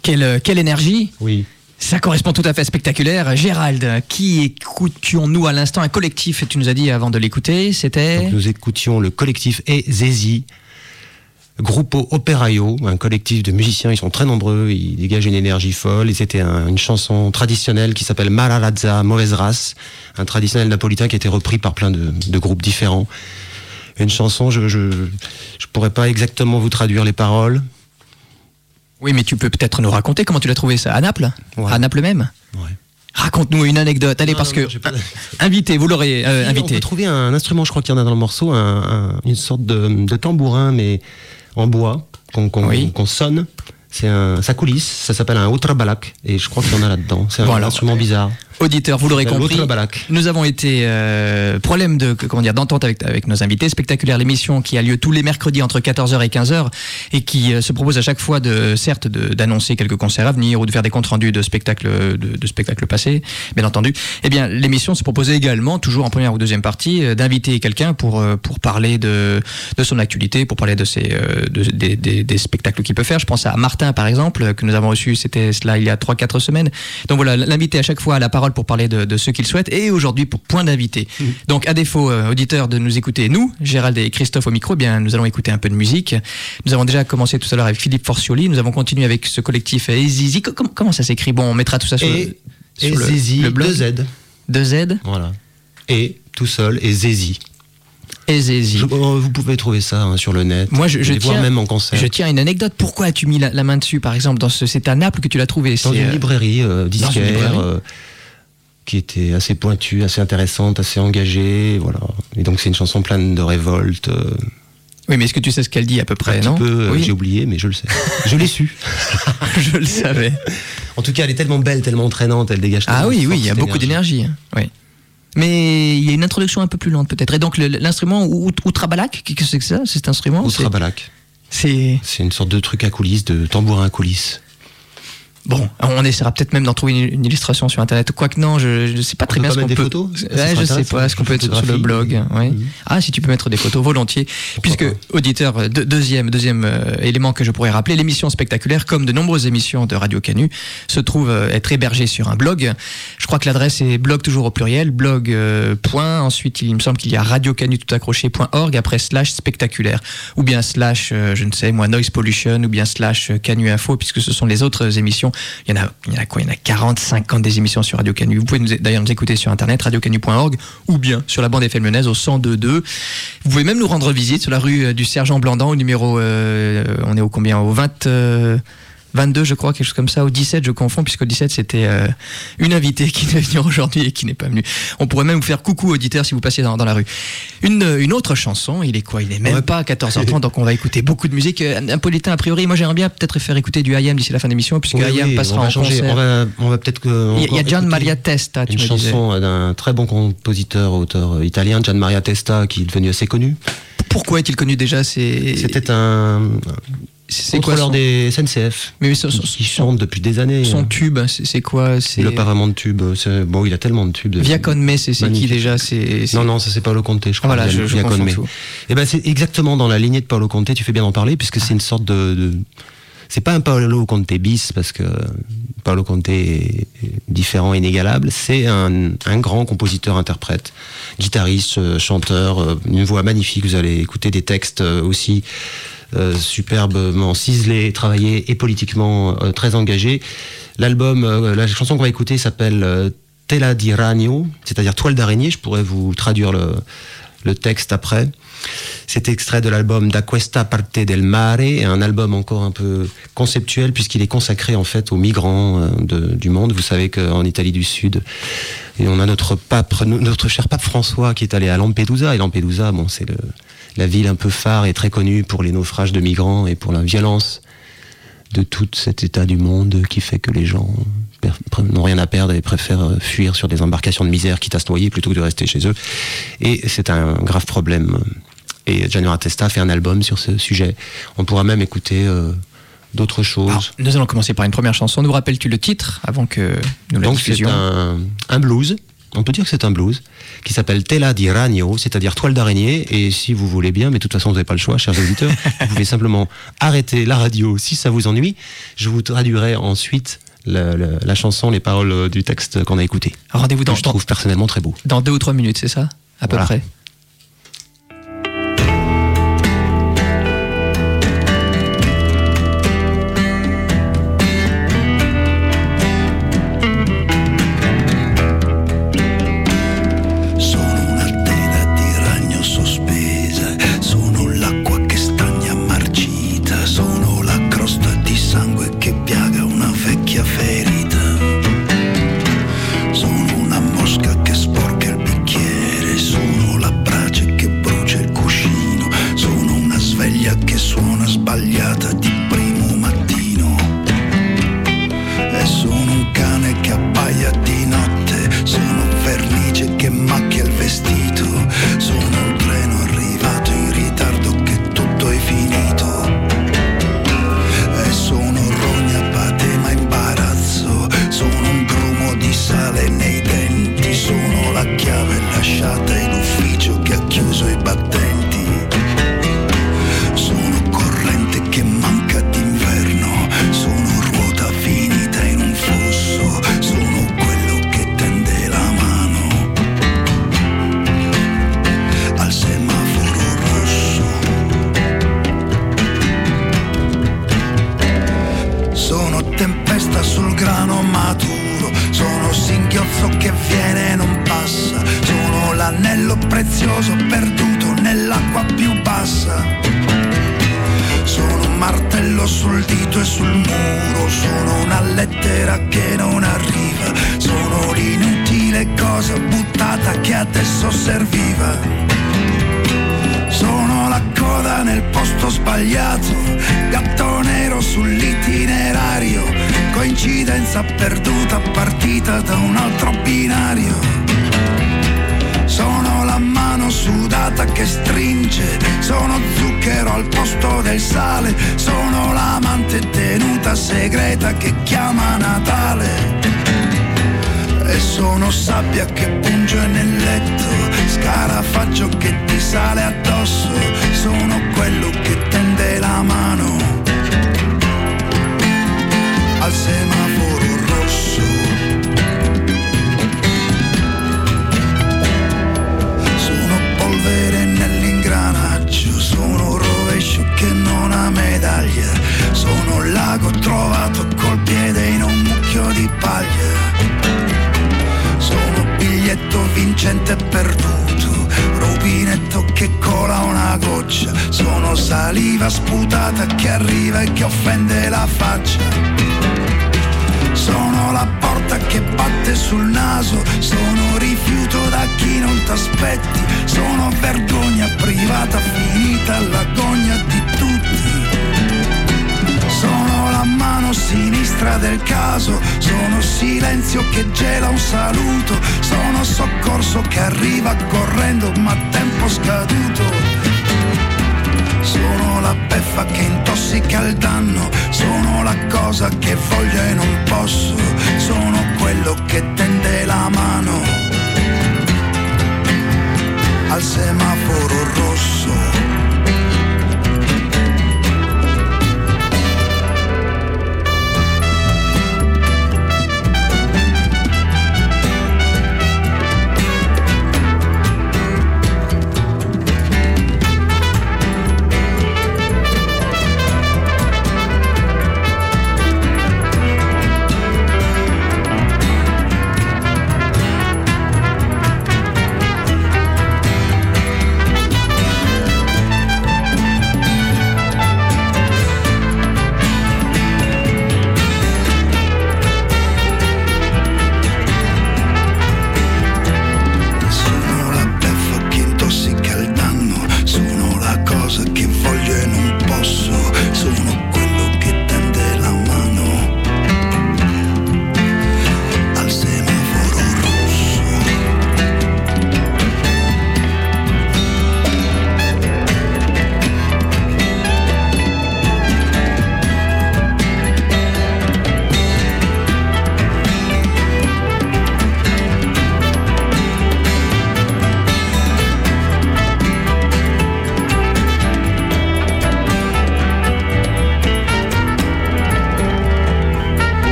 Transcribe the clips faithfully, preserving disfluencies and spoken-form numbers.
Quelle, quelle énergie! Oui. Ça correspond tout à fait spectaculaire. Gérald, qui écoutions-nous à l'instant? Un collectif, tu nous as dit avant de l'écouter, c'était... Donc nous écoutions le collectif Ezezi, Gruppo Operaio, un collectif de musiciens, ils sont très nombreux, ils dégagent une énergie folle, et c'était un, une chanson traditionnelle qui s'appelle Mala Razza, mauvaise race, un traditionnel napolitain qui a été repris par plein de, de groupes différents. Une chanson, je, je, je pourrais pas exactement vous traduire les paroles. Oui, mais tu peux peut-être nous raconter comment tu l'as trouvé ça à Naples, ouais. À Naples même. Ouais. Raconte-nous une anecdote. Allez, non, parce non, que pas... invité, vous l'aurez euh, si, invité. On peut trouver un instrument, je crois qu'il y en a dans le morceau, un, un, une sorte de, de tambourin, mais en bois, qu'on, qu'on, oui. qu'on sonne. C'est un, ça coulisse, ça s'appelle un outrabalak, et je crois qu'il y en a là-dedans. C'est un bon, alors, instrument bizarre. Auditeurs, vous l'aurez compris, nous avons été euh, problème de comment dire d'entente avec avec nos invités. Spectaculaire, l'émission qui a lieu tous les mercredis entre quatorze heures et quinze heures et qui euh, se propose à chaque fois de certes de, d'annoncer quelques concerts à venir ou de faire des comptes rendus de spectacles de, de spectacles passés, bien entendu. Eh bien, l'émission se proposait également, toujours en première ou deuxième partie, euh, d'inviter quelqu'un pour euh, pour parler de de son actualité, pour parler de ses euh, de, des, des, des spectacles qu'il peut faire. Je pense à Martin par exemple que nous avons reçu, c'était cela il y a trois quatre semaines. Donc voilà, l'invité à chaque fois à la parole pour parler de, de ce qu'il souhaite, et aujourd'hui pour point d'invité. Mmh. Donc à défaut, euh, auditeurs, de nous écouter, nous, Gérald et Christophe au micro, eh bien nous allons écouter un peu de musique. Nous avons déjà commencé tout à l'heure avec Philippe Forcioli, nous avons continué avec ce collectif Ezezi. Comment, comment ça s'écrit? Bon, on mettra tout ça sur, et, le, sur Ezezi, le, le blog. deux Z. deux Z. Voilà. Et tout seul, Ezezi. Ezezi. Je, vous pouvez trouver ça hein, sur le net. Moi, je, je tiens, tiens, même en concert. Je tiens à une anecdote. Pourquoi as-tu mis la, la main dessus, par exemple, dans ce, c'est à Naples que tu l'as trouvé? Dans c'est, une librairie euh, disquaire. Dans une librairie. Euh, qui était assez pointue, assez intéressante, assez engagée, voilà. Et donc c'est une chanson pleine de révolte. Euh... Oui, mais est-ce que tu sais ce qu'elle dit à peu près, un non? petit peu, oui. euh, j'ai oublié, mais je le sais. Je l'ai su. Je le savais. En tout cas, elle est tellement belle, tellement entraînante, elle dégage. Ah oui, oui, il y a énergie. beaucoup d'énergie. Oui. Mais il y a une introduction un peu plus lente peut-être. Et donc le, l'instrument outrabalak, qu'est-ce que c'est que ça, cet instrument? Outrabalak. C'est... c'est une sorte de truc à coulisses, de tambourin à coulisses. Bon, on essaiera peut-être même d'en trouver une, une illustration sur internet. Quoique non, je ne sais pas très on bien peut ce pas qu'on mettre peut. des photos Ouais, je sais pas, est-ce qu'on peut être sur le blog. Oui. Mmh. Ah, si tu peux mettre des photos, volontiers. Pourquoi Puisque, pas. Auditeur, de, deuxième, deuxième euh, élément que je pourrais rappeler, l'émission spectaculaire, comme de nombreuses émissions de Radio Canu, se trouve euh, être hébergée sur un blog. Je crois que l'adresse est blog toujours au pluriel, blog euh, point. Ensuite, il me semble qu'il y a radiocanu tout accroché point org, après slash spectaculaire, ou bien slash, euh, je ne sais moi, noise pollution, ou bien slash Canu info, puisque ce sont les autres émissions. Il y en a Il y en a quoi? Il y en a quarante, cinquante des émissions sur Radio Canu. Vous pouvez nous, d'ailleurs nous écouter sur internet, radiocanu point org, ou bien sur la bande F M lyonnaise au cent deux virgule deux. Vous pouvez même nous rendre visite sur la rue du Sergent Blandan au numéro, euh, on est au combien? Au vingt, euh, vingt-deux je crois, quelque chose comme ça, au dix-sept je confonds, puisqu'au dix-sept c'était euh, une invitée qui devait venir aujourd'hui et qui n'est pas venue. On pourrait même vous faire coucou auditeurs si vous passiez dans, dans la rue. Une, une autre chanson, il est quoi? Il est même ouais. pas à quatorze heures trente, donc on va écouter beaucoup de musique. Napolitain a priori, moi j'aimerais bien peut-être faire écouter du I A M d'ici la fin de l'émission, puisque oui, I A M oui, passera on va en changer. concert. On va, on va peut-être que... Il y a Gian Maria Testa, tu une me chanson disais. d'un très bon compositeur, auteur italien, Gian Maria Testa, qui est devenu assez connu. Pourquoi est-il connu déjà? C'est... C'était un... C'est contrôleur son... des S N C F. Mais son, son, qui chante depuis des années. Son tube, c'est, c'est quoi? C'est... Il n'a pas vraiment de tube. C'est... Bon, il a tellement de tubes. Via Con Me, c'est, c'est qui déjà? c'est, c'est... Non, non, ça c'est Paolo Conte, je crois. Ah, voilà, je, je confonds tout. Et ben c'est exactement dans la lignée de Paolo Conte. Tu fais bien d'en parler puisque ah. c'est une sorte de, de... C'est pas un Paolo Conte bis parce que Paolo Conte est différent, inégalable. C'est un, un grand compositeur-interprète, guitariste, chanteur, une voix magnifique. Vous allez écouter des textes aussi. Euh, superbement ciselé, travaillé et politiquement euh, très engagé. L'album, euh, la chanson qu'on va écouter s'appelle euh, Tela di Ragno, c'est-à-dire toile d'araignée. Je pourrais vous traduire le, le texte après. C'est extrait de l'album Da questa parte del mare, un album encore un peu conceptuel puisqu'il est consacré en fait aux migrants euh, de, du monde. Vous savez qu'en Italie du Sud, et on a notre pape, notre cher pape François qui est allé à Lampedusa. Et Lampedusa, bon, c'est le la ville un peu phare et très connue pour les naufrages de migrants et pour la violence de tout cet état du monde qui fait que les gens n'ont rien à perdre et préfèrent fuir sur des embarcations de misère quitte à se noyer plutôt que de rester chez eux. Et c'est un grave problème. Et Gian Maria Testa fait un album sur ce sujet. On pourra même écouter euh, d'autres choses. Alors, nous allons commencer par une première chanson. Nous rappelles-tu le titre avant que nous la Donc diffusions? c'est un, un blues. on peut dire que c'est un blues, qui s'appelle Tela di Ragno, c'est-à-dire toile d'araignée. Et si vous voulez bien, mais de toute façon vous n'avez pas le choix, chers auditeurs, vous pouvez simplement arrêter la radio si ça vous ennuie. Je vous traduirai ensuite la, la, la chanson, les paroles du texte qu'on a écouté. Rendez-vous dans... Je trouve personnellement très beau. Dans deux ou trois minutes, c'est ça, à peu voilà. près. Perduta, partita da un altro binario. Sono la mano sudata che stringe, sono zucchero al posto del sale, sono l'amante tenuta segreta che chiama Natale. E sono sabbia che punge nel letto, scarafaggio che ti sale addosso, sono quello che tende la mano al semaforo rosso. Sono polvere nell'ingranaggio, sono rovescio che non ha medaglia, sono lago trovato col piede in un mucchio di paglia, sono biglietto vincente perduto, rubinetto che cola una goccia, sono saliva sputata che arriva e che offende la faccia. Sono la porta che batte sul naso, sono rifiuto da chi non t'aspetti, sono vergogna privata finita all'agonia di tutti. Sono la mano sinistra del caso, sono silenzio che gela un saluto, sono soccorso che arriva correndo ma tempo scaduto. Sono la beffa che intossica il danno, sono la cosa che voglio e non posso, sono quello che tende la mano al semaforo rosso.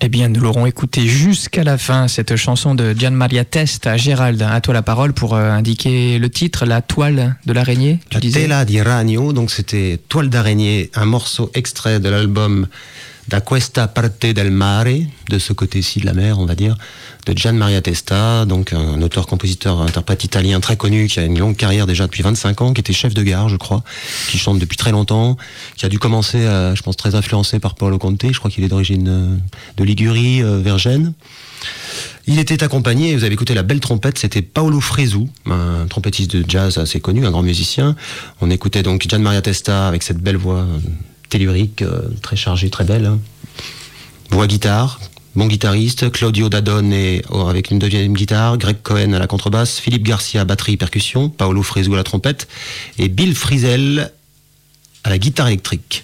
Eh bien, nous l'aurons écouté jusqu'à la fin, cette chanson de Gian Maria Testa. Gérald, à toi la parole pour euh, indiquer le titre, La toile de l'araignée, tu La disais. Tela di Ragno, donc c'était Toile d'araignée, un morceau extrait de l'album Da questa parte del mare, de ce côté-ci de la mer, on va dire, de Gian Maria Testa, donc un auteur, compositeur, interprète italien très connu, qui a une longue carrière déjà depuis vingt-cinq ans, qui était chef de gare, je crois, qui chante depuis très longtemps, qui a dû commencer, à, je pense, très influencé par Paolo Conte, je crois qu'il est d'origine de Ligurie, euh, vers Gênes. Il était accompagné, vous avez écouté la belle trompette, c'était Paolo Fresu, un trompettiste de jazz assez connu, un grand musicien. On écoutait donc Gian Maria Testa avec cette belle voix tellurique, euh, très chargée, très belle. Hein. Voix guitare, bon guitariste, Claudio Dadone et, oh, avec une deuxième guitare, Greg Cohen à la contrebasse, Philippe Garcia batterie percussion, Paolo Fresu à la trompette et Bill Frisell à la guitare électrique.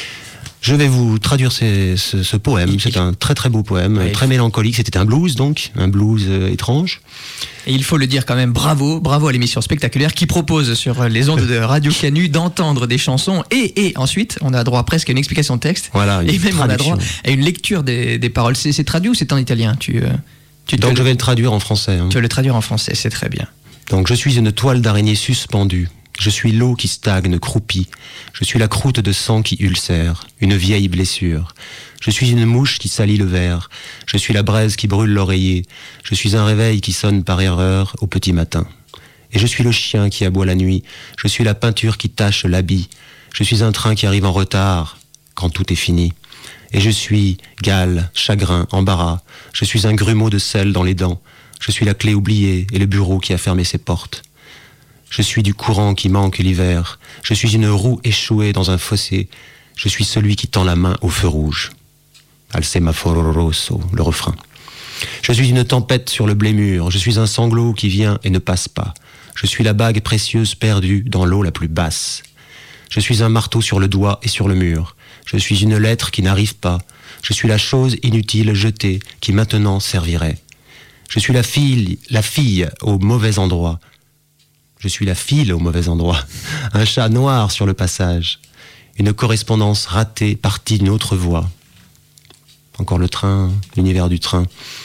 Je vais vous traduire ces, ce, ce poème. C'est un très très beau poème, oui, très mélancolique. C'était un blues donc, un blues euh, étrange. Et il faut le dire quand même, bravo, bravo à l'émission spectaculaire qui propose sur les ondes de Radio Canu d'entendre des chansons et, et ensuite on a droit presque à une explication de texte. Voilà, et même traduction. On a droit à une lecture des, des paroles. C'est, c'est traduit ou c'est en italien tu, euh, tu Donc te... je vais le traduire en français. Hein. Tu vas le traduire en français, c'est très bien. Donc je suis une toile d'araignée suspendue. Je suis l'eau qui stagne, croupie. Je suis la croûte de sang qui ulcère, une vieille blessure. Je suis une mouche qui salit le verre. Je suis la braise qui brûle l'oreiller. Je suis un réveil qui sonne par erreur au petit matin. Et je suis le chien qui aboie la nuit. Je suis la peinture qui tache l'habit. Je suis un train qui arrive en retard quand tout est fini. Et je suis gale, chagrin, embarras. Je suis un grumeau de sel dans les dents. Je suis la clé oubliée et le bureau qui a fermé ses portes. Je suis du courant qui manque l'hiver. Je suis une roue échouée dans un fossé. Je suis celui qui tend la main au feu rouge. Al semaforo rosso, le refrain. Je suis une tempête sur le blé mûr. Je suis un sanglot qui vient et ne passe pas. Je suis la bague précieuse perdue dans l'eau la plus basse. Je suis un marteau sur le doigt et sur le mur. Je suis une lettre qui n'arrive pas. Je suis la chose inutile jetée qui maintenant servirait. Je suis la fille, la fille au mauvais endroit. Je suis la file au mauvais endroit. Un chat noir sur le passage. Une correspondance ratée, partie d'une autre voie. Encore le train, l'univers du train.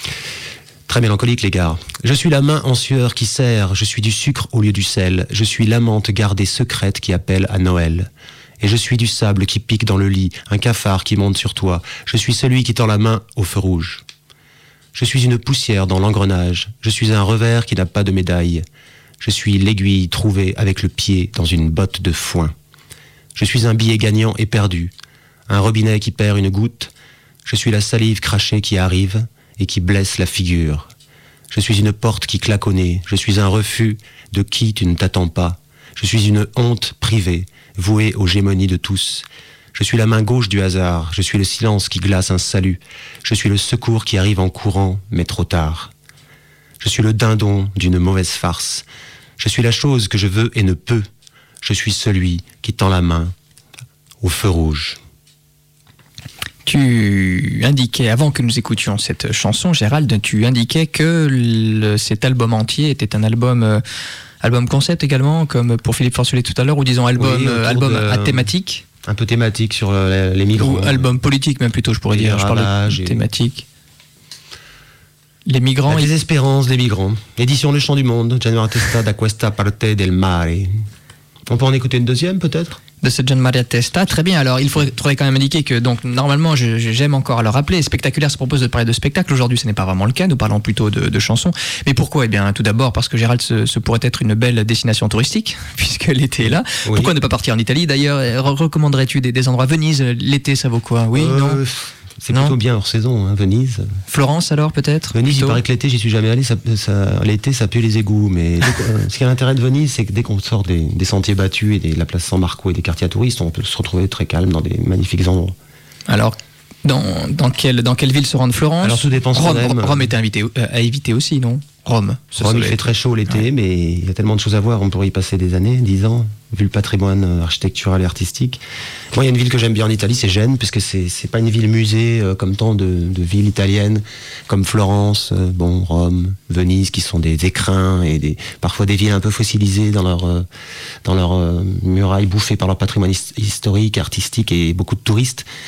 Très mélancolique, les gars. Je suis la main en sueur qui serre. Je suis du sucre au lieu du sel. Je suis l'amante gardée secrète qui appelle à Noël. Et je suis du sable qui pique dans le lit. Un cafard qui monte sur toi. Je suis celui qui tend la main au feu rouge. Je suis une poussière dans l'engrenage. Je suis un revers qui n'a pas de médaille. Je suis l'aiguille trouvée avec le pied dans une botte de foin. Je suis un billet gagnant et perdu, un robinet qui perd une goutte. Je suis la salive crachée qui arrive et qui blesse la figure. Je suis une porte qui claque au nez. Je suis un refus de qui tu ne t'attends pas. Je suis une honte privée, vouée aux gémonies de tous. Je suis la main gauche du hasard. Je suis le silence qui glace un salut. Je suis le secours qui arrive en courant, mais trop tard. Je suis le dindon d'une mauvaise farce. Je suis la chose que je veux et ne peux. Je suis celui qui tend la main au feu rouge. Tu indiquais, avant que nous écoutions cette chanson, Gérald, tu indiquais que le, cet album entier était un album, euh, album concept également, comme pour Philippe Forcelet tout à l'heure, ou disons album, oui, euh, album de, à thématique. Un peu thématique sur les, les migrants. Ou album politique même plutôt, je pourrais dire. Je parle de thématique. Les migrants. La désespérance des migrants. Édition Le Chant du Monde, Gian Maria Testa da questa parte del mare. On peut en écouter une deuxième peut-être ? De ce Gian Maria Testa, très bien. Alors il faudrait, faudrait quand même indiquer que donc normalement, je, j'aime encore à le rappeler, Spectaculaire se propose de parler de spectacle. Aujourd'hui, ce n'est pas vraiment le cas. Nous parlons plutôt de, de chansons. Mais pourquoi ? Eh bien, tout d'abord parce que Gérald, ce, ce pourrait être une belle destination touristique puisque l'été est là. Oui. Pourquoi ne pas partir en Italie ? D'ailleurs, recommanderais-tu des, des endroits ? Venise, l'été, ça vaut quoi ? Oui, euh... non. C'est non. Plutôt bien hors saison, hein, Venise. Florence alors peut-être ? Venise, plutôt. Il paraît que l'été, j'y suis jamais allé, ça, ça, l'été ça pue les égouts, mais euh, ce qui a l'intérêt de Venise, c'est que dès qu'on sort des, des sentiers battus et de la place San Marco et des quartiers à touristes, on peut se retrouver très calme dans des magnifiques endroits. Alors, dans, dans, quelle, dans quelle ville se rend Florence ? Alors tout dépend ce Rome, qu'on aime. Rome est invité, euh, à éviter aussi, non ? Rome. Rome, il fait très chaud l'été, ouais. Mais il y a tellement de choses à voir, on pourrait y passer des années, dix ans, vu le patrimoine architectural et artistique. Moi, il y a une ville que j'aime bien en Italie, c'est Gênes, puisque c'est, c'est pas une ville musée euh, comme tant de, de villes italiennes, comme Florence, euh, bon, Rome, Venise, qui sont des écrins et des, parfois des villes un peu fossilisées dans leur, euh, dans leur euh, murailles bouffées par leur patrimoine historique, artistique et beaucoup de touristes.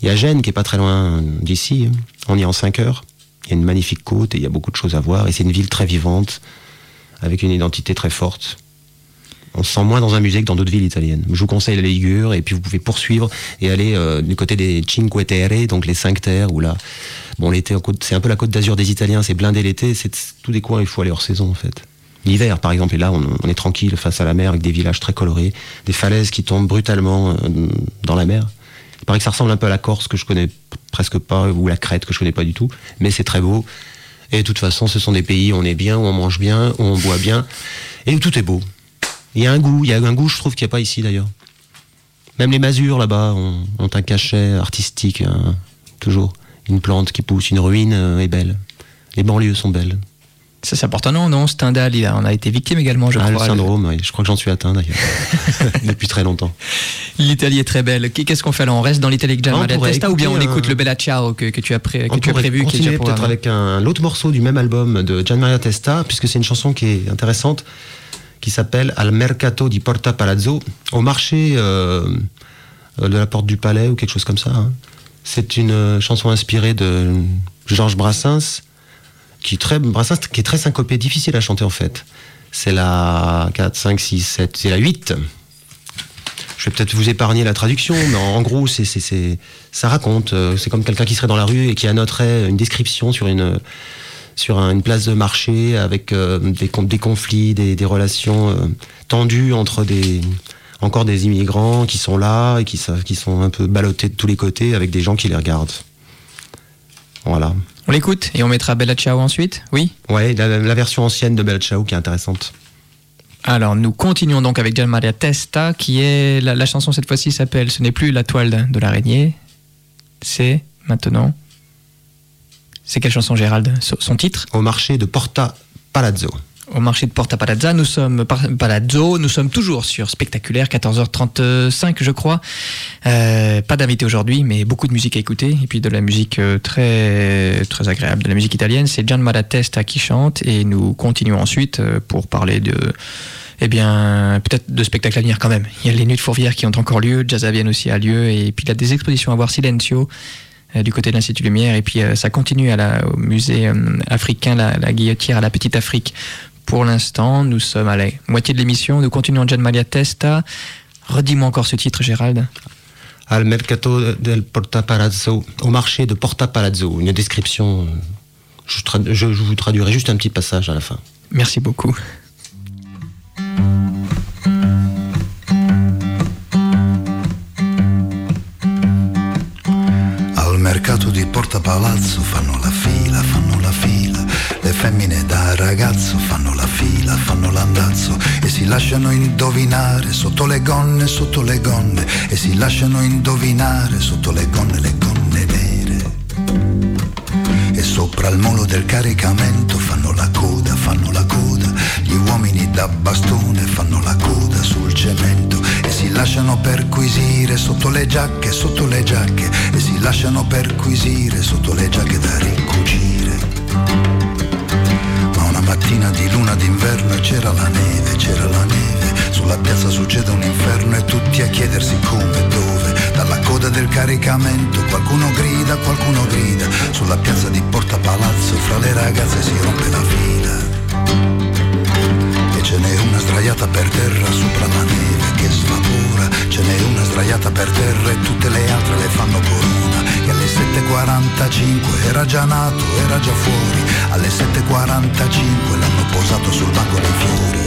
Il y a Gênes qui est pas très loin d'ici. On y est en cinq heures. Il y a une magnifique côte et il y a beaucoup de choses à voir. Et c'est une ville très vivante, avec une identité très forte. On se sent moins dans un musée que dans d'autres villes italiennes. Je vous conseille la Ligure, et puis vous pouvez poursuivre et aller euh, du côté des Cinque Terre, donc les cinq terres, où là, bon, l'été, c'est un peu la côte d'Azur des Italiens, c'est blindé l'été, c'est tous des coins où il faut aller hors saison en fait. L'hiver, par exemple, et là, on, on est tranquille face à la mer, avec des villages très colorés, des falaises qui tombent brutalement euh, dans la mer. Il paraît que ça ressemble un peu à la Corse, que je connais presque pas, ou la Crète, que je connais pas du tout, mais c'est très beau. Et de toute façon, ce sont des pays où on est bien, où on mange bien, où on boit bien, et où tout est beau. Il y a un goût, il y a un goût, je trouve, qu'il n'y a pas ici d'ailleurs. Même les masures là-bas ont, ont un cachet artistique, hein, toujours. Une plante qui pousse, une ruine euh, est belle. Les banlieues sont belles. Ça, c'est important, non, non, Stendhal, il a, on a été victime également, je ah, crois. Le syndrome, oui, je crois que j'en suis atteint d'ailleurs, depuis très longtemps. L'Italie est très belle. Qu'est-ce qu'on fait là? On reste dans l'Italie avec Gian Maria Testa ou bien on un... écoute le Bella Ciao que, que tu as, pré... que tu as prévu? Continuer qui est peut-être avec un, l'autre morceau du même album de Gian Maria Testa, puisque c'est une chanson qui est intéressante, qui s'appelle Al Mercato di Porta Palazzo, au marché euh, de la Porte du Palais ou quelque chose comme ça. Hein. C'est une chanson inspirée de Georges Brassens, qui est très, Brassens, qui est très syncopée, difficile à chanter en fait. C'est la quatre, cinq, six, sept, c'est la huit. Je vais peut-être vous épargner la traduction, mais en, en gros, c'est, c'est, c'est, ça raconte. C'est comme quelqu'un qui serait dans la rue et qui annoterait une description sur une... sur une place de marché avec euh, des, des conflits, des, des relations euh, tendues entre des, encore des immigrants qui sont là et qui, qui sont un peu ballottés de tous les côtés avec des gens qui les regardent. Voilà. On l'écoute et on mettra Bella Ciao ensuite, oui ? Ouais, la, la version ancienne de Bella Ciao qui est intéressante. Alors nous continuons donc avec Gian Maria Testa, qui est, la, la chanson cette fois-ci s'appelle « Ce n'est plus la toile de l'araignée », c'est maintenant... C'est quelle chanson, Gérald? Son titre? Au marché de Porta Palazzo. Au marché de Porta Palazzo, nous sommes Palazzo, nous sommes toujours sur Spectaculaire, quatorze heures trente-cinq je crois. Euh, pas d'invité aujourd'hui, mais beaucoup de musique à écouter, et puis de la musique très, très agréable, de la musique italienne. C'est Gian Maria Testa qui chante, et nous continuons ensuite pour parler de... Eh bien, peut-être de spectacles à venir quand même. Il y a les Nuits de Fourvière qui ont encore lieu, Jazz à Vienne aussi a lieu, et puis il y a des expositions à voir, Silencio, du côté de l'Institut Lumière, et puis euh, ça continue à la, au musée euh, africain, la, la Guillotière à la Petite Afrique. Pour l'instant, nous sommes à la moitié de l'émission, nous continuons Gian Maria Testa. Redis-moi encore ce titre, Gérald. Al Mercato del Porta Palazzo, au marché de Porta Palazzo, une description, je, trad- je, je vous traduirai juste un petit passage à la fin. Merci beaucoup. Al mercato di Porta Palazzo fanno la fila, fanno la fila. Le femmine da ragazzo fanno la fila, fanno l'andazzo e si lasciano indovinare sotto le gonne, sotto le gonne, e si lasciano indovinare sotto le gonne, le gonne nere. E sopra il molo del caricamento fanno la coda, fanno la coda. Gli uomini da bastone fanno la coda sul cemento e si lasciano perquisire sotto le giacche, sotto le giacche, e si lasciano perquisire sotto le giacche da ricucire. Ma una mattina di luna d'inverno e c'era la neve, c'era la neve. Sulla piazza succede un inferno e tutti a chiedersi come e dove. Dalla coda del caricamento qualcuno grida, qualcuno grida. Sulla piazza di Porta Palazzo fra le ragazze si rompe la fila. E ce n'è una sdraiata per terra sopra la neve che svapora. Ce n'è una sdraiata per terra e tutte le altre le fanno corona. E alle sette e quarantacinque era già nato, era già fuori. Alle sette e quarantacinque l'hanno posato sul banco dei fiori.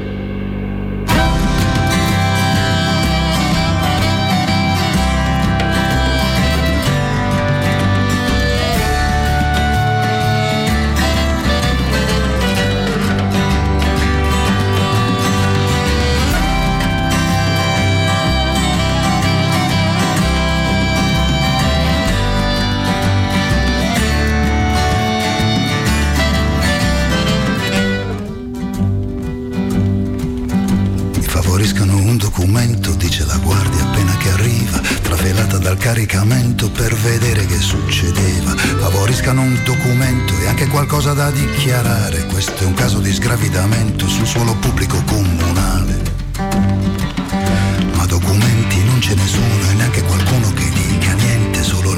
Dice la guardia appena che arriva, trafelata dal caricamento per vedere che succedeva. Favoriscano un documento e anche qualcosa da dichiarare. Questo è un caso di sgravidamento sul suolo pubblico comunale. Ma documenti non ce ne sono e neanche qualcuno che dica niente, solo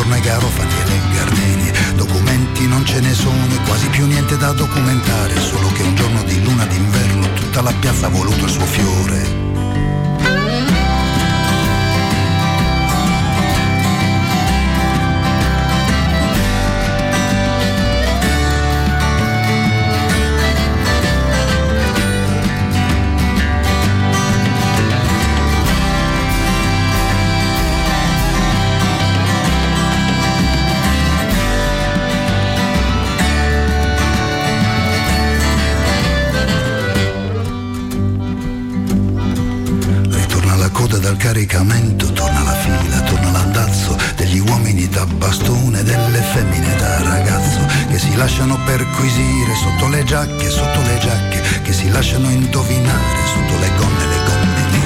intorno ai garofani e le gardenie. Documenti non ce ne sono e quasi più niente da documentare, solo che un giorno di luna d'inverno tutta la piazza ha voluto il suo fiore. Dal caricamento, torna la fila, torna l'andazzo degli uomini da bastone, delle femmine da ragazzo che si lasciano perquisire sotto le giacche, sotto le giacche, che si lasciano indovinare sotto le gonne, le gonne nere.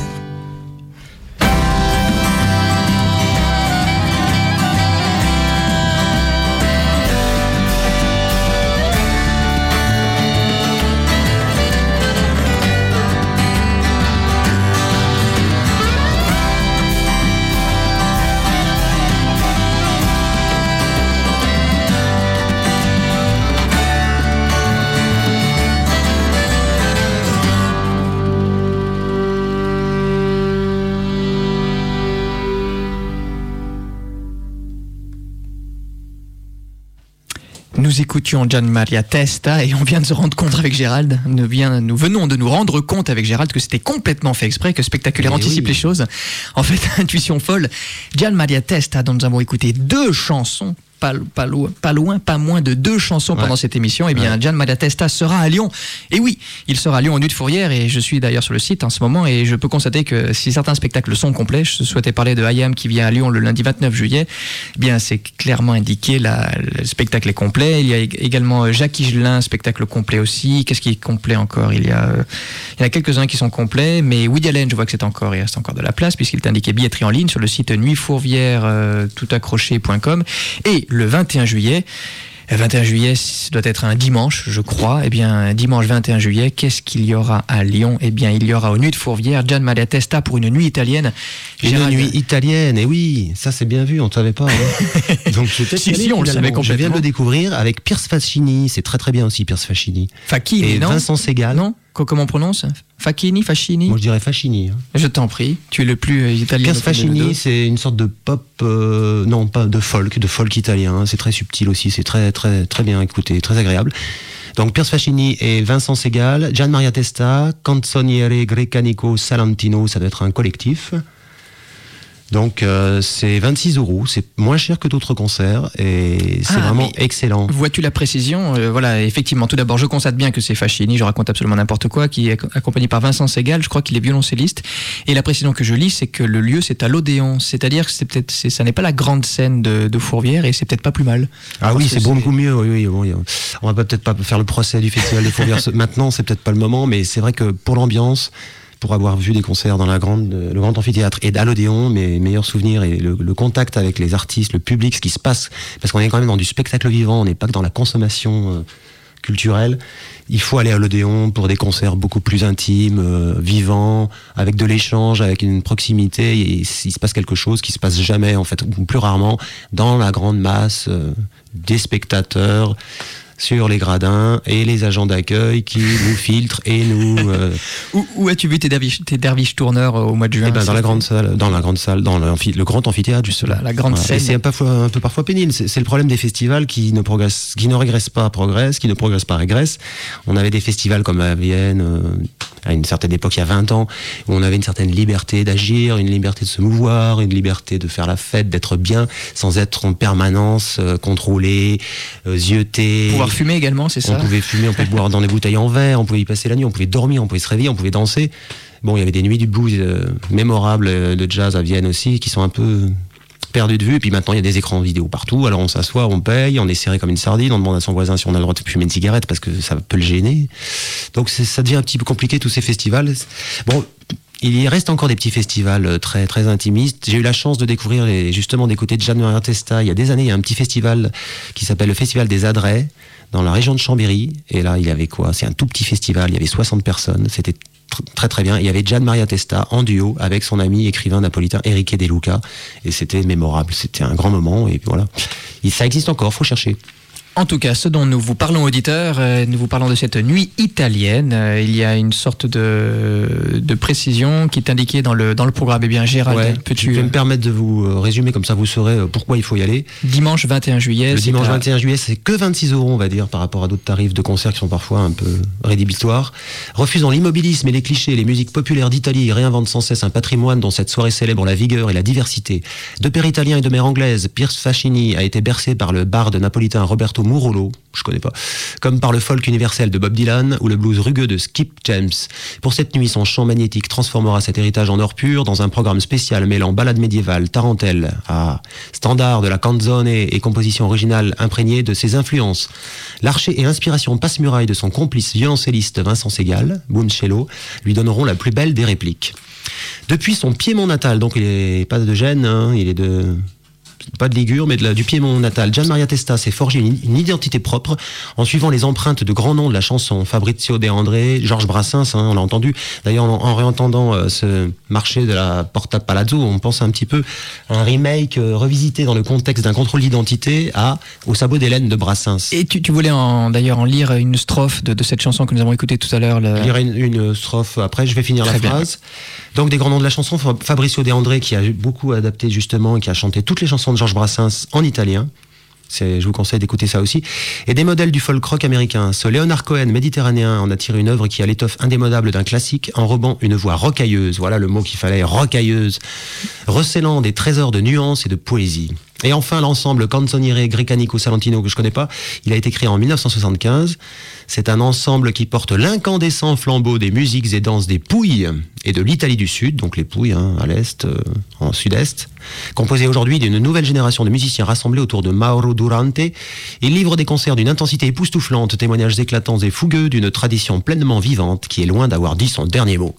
Nous écoutions Gian Maria Testa et on vient de se rendre compte avec Gérald, nous, vient, nous venons de nous rendre compte avec Gérald que c'était complètement fait exprès, que Spectaculaire mais anticipe oui. les choses. En fait, intuition folle. Gian Maria Testa, dont nous avons écouté deux chansons, pas, pas, loin, pas loin, pas moins de deux chansons ouais. pendant cette émission. Eh bien, ouais. Gian Maria Testa sera à Lyon. Et oui, il sera à Lyon au Nuit de Fourvière et je suis d'ailleurs sur le site en ce moment et je peux constater que si certains spectacles sont complets, je souhaitais parler de Hayam qui vient à Lyon le lundi vingt-neuf juillet, eh bien, c'est clairement indiqué, la, le spectacle est complet. Il y a également Jacques Higelin, spectacle complet aussi. Qu'est-ce qui est complet encore? Il y a, euh, il y a quelques-uns qui sont complets, mais Woody Allen, je vois que c'est encore, il reste encore de la place puisqu'il est indiqué billetterie en ligne sur le site nuit fourvière euh, tout accroché point com. Et le vingt et un juillet, vingt et un juillet, ce doit être un dimanche, je crois. Eh bien, dimanche vingt et un juillet, qu'est-ce qu'il y aura à Lyon? Eh bien, il y aura aux Nuits de Fourvière, Gian Maria Testa pour une nuit italienne. Une Gérald... nuit italienne, et oui, ça c'est bien vu, on ne savait pas. Hein. Donc, je si, si, on le savait complètement. Je viens de le découvrir avec Pierce Faccini, c'est très très bien aussi, Pierce Faccini. Facchini, et non? Vincent Segal. Non? Comment on prononce? Facchini, Faccini? Moi je dirais Faccini. Hein. Je t'en prie, tu es le plus euh, italien. Pierce Faccini, c'est une sorte de pop, euh, non pas de folk, de folk italien. C'est très subtil aussi, c'est très très très bien écouté, très agréable. Donc Pierce Faccini et Vincent Segal, Gian Maria Testa, Canzoniere Grecanico Salentino, ça doit être un collectif. Donc euh, c'est vingt-six euros, c'est moins cher que d'autres concerts et c'est ah, vraiment excellent. Vois-tu la précision? euh, Voilà, effectivement, tout d'abord, je constate bien que c'est Faccini, je raconte absolument n'importe quoi, qui est accompagné par Vincent Segal, je crois qu'il est violoncelliste. Et la précision que je lis, c'est que le lieu, c'est à l'Odéon, c'est-à-dire que c'est peut-être, c'est, ça n'est pas la grande scène de, de Fourvière et c'est peut-être pas plus mal. Ah oui, c'est, c'est beaucoup mieux. Oui, oui, oui. On va peut-être pas faire le procès du festival de Fourvière maintenant, c'est peut-être pas le moment, mais c'est vrai que pour l'ambiance, pour avoir vu des concerts dans la grande, le grand amphithéâtre et à l'Odéon, mes meilleurs souvenirs et le, le contact avec les artistes, le public, ce qui se passe, parce qu'on est quand même dans du spectacle vivant, on n'est pas que dans la consommation euh, culturelle. Il faut aller à l'Odéon pour des concerts beaucoup plus intimes, euh, vivants, avec de l'échange, avec une proximité, et il se passe quelque chose qui se passe jamais, en fait, ou plus rarement, dans la grande masse euh, des spectateurs, sur les gradins et les agents d'accueil qui nous filtrent et nous. Euh... où, où as-tu vu tes derviches, tes derviches tourneurs au mois de juin? Eh ben, dans la grande salle, dans la grande salle, dans le grand amphithéâtre, juste là. La grande scène. Et c'est un peu, un peu parfois pénible. C'est, c'est le problème des festivals qui ne progressent, qui ne régressent pas, progressent, qui ne progressent pas, régressent. On avait des festivals comme à Vienne, euh, à une certaine époque, il y a vingt ans, où on avait une certaine liberté d'agir, une liberté de se mouvoir, une liberté de faire la fête, d'être bien, sans être en permanence euh, contrôlé, euh, zioté. Pouvoir fumer également, c'est ça? On pouvait fumer, on pouvait boire dans des bouteilles en verre, on pouvait y passer la nuit, on pouvait dormir, on pouvait se réveiller, on pouvait danser. Bon, il y avait des nuits du blues euh, mémorables euh, de jazz à Vienne aussi, qui sont un peu perdues de vue. Et puis maintenant, il y a des écrans vidéo partout. Alors on s'assoit, on paye, on est serré comme une sardine, on demande à son voisin si on a le droit de fumer une cigarette parce que ça peut le gêner. Donc c'est, ça devient un petit peu compliqué, tous ces festivals. Bon, il y reste encore des petits festivals très, très intimistes. J'ai eu la chance de découvrir et justement d'écouter Gian Maria Testa. Il y a des années, il y a un petit festival qui s'appelle le Festival des Adrets, dans la région de Chambéry. Et là, il y avait quoi? C'est un tout petit festival, il y avait soixante personnes. C'était tr- très très bien. Il y avait Gian Maria Testa en duo avec son ami écrivain napolitain Enrique De Luca. Et c'était mémorable. C'était un grand moment. Et voilà. Et ça existe encore, faut chercher. En tout cas, ce dont nous vous parlons, auditeurs, euh, nous vous parlons de cette nuit italienne. Euh, il y a une sorte de, de précision qui est indiquée dans le, dans le programme. Eh bien, Gérald, ouais, peux-tu... Je vais me permettre de vous euh, résumer, comme ça vous saurez euh, pourquoi il faut y aller. Dimanche vingt et un juillet. Le dimanche à... vingt et un juillet, c'est que vingt-six euros, on va dire, par rapport à d'autres tarifs de concerts qui sont parfois un peu rédhibitoires. Refusant l'immobilisme et les clichés, les musiques populaires d'Italie réinventent sans cesse un patrimoine dont cette soirée célèbre la vigueur et la diversité. De père italien et de mère anglaise, Pierce Faccini a été bercé par le barde napolitain Roberto Murolo, je connais pas, comme par le folk universel de Bob Dylan ou le blues rugueux de Skip James. Pour cette nuit, son chant magnétique transformera cet héritage en or pur dans un programme spécial mêlant ballade médiévale, tarentelle, à standard de la canzone et composition originale imprégnée de ses influences. L'archer et l'inspiration passe-muraille de son complice violoncelliste Vincent Segal, Booncello, lui donneront la plus belle des répliques. Depuis son Piémont natal, donc il est pas de Gênes, hein, il est de... pas de Ligure, mais de la, du Piémont natal, Gian Maria Testa s'est forgé une, une identité propre en suivant les empreintes de grands noms de la chanson. Fabrizio De André, Georges Brassens, hein, on l'a entendu. D'ailleurs, en, en réentendant euh, ce marché de la Porta Palazzo, on pense un petit peu à un remake euh, revisité dans le contexte d'un contrôle d'identité à Au sabot d'Hélène de Brassens. Et tu, tu voulais en, d'ailleurs en lire une strophe de, de cette chanson que nous avons écoutée tout à l'heure. Le... Je lirai une, une strophe après, je vais finir Très la bien. phrase. Donc des grands noms de la chanson, Fabrizio De André qui a beaucoup adapté justement et qui a chanté toutes les chansons de Georges Brassens en italien. C'est, je vous conseille d'écouter ça aussi. Et des modèles du folk rock américain. Ce Leonard Cohen méditerranéen en a tiré une œuvre qui a l'étoffe indémodable d'un classique, enrobant une voix rocailleuse. Voilà le mot qu'il fallait, rocailleuse. Recélant des trésors de nuances et de poésie. Et enfin, l'ensemble Canzoniere Grecanico Salentino, que je connais pas, il a été créé en dix-neuf cent soixante-quinze. C'est un ensemble qui porte l'incandescent flambeau des musiques et danses des Pouilles et de l'Italie du Sud, donc les Pouilles, hein, à l'Est, euh, en Sud-Est. Composé aujourd'hui d'une nouvelle génération de musiciens rassemblés autour de Mauro Durante, il livre des concerts d'une intensité époustouflante, témoignages éclatants et fougueux d'une tradition pleinement vivante qui est loin d'avoir dit son dernier mot.